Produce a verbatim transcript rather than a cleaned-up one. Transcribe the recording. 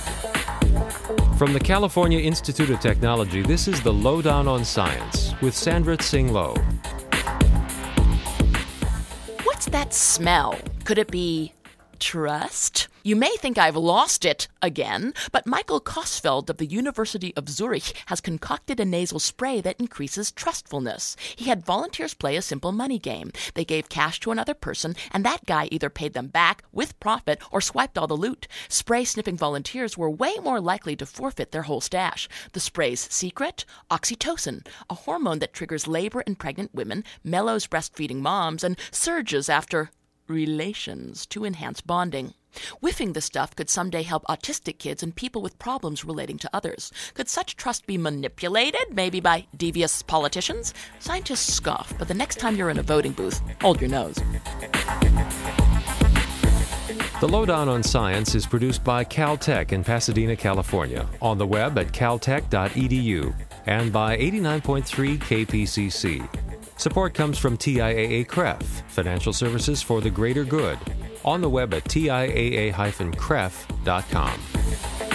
From the California Institute of Technology, this is the Lowdown on Science with Sandra Tsing Loh. What's that smell? Could it be trust? You may think I've lost it again, but Michael Kosfeld of the University of Zurich has concocted a nasal spray that increases trustfulness. He had volunteers play a simple money game. They gave cash to another person, and that guy either paid them back with profit or swiped all the loot. Spray-sniffing volunteers were way more likely to forfeit their whole stash. The spray's secret? Oxytocin, a hormone that triggers labor in pregnant women, mellows breastfeeding moms, and surges after relations to enhance bonding. Whiffing the stuff could someday help autistic kids and people with problems relating to others. Could such trust be manipulated, maybe by devious politicians? Scientists scoff, but the next time you're in a voting booth, hold your nose. The Lowdown on Science is produced by Caltech in Pasadena, California, on the web at caltech dot e d u, and by eighty-nine point three K P C C. Support comes from T I A A C R E F, Financial Services for the Greater Good, on the web at T I A A dash C R E F dot com.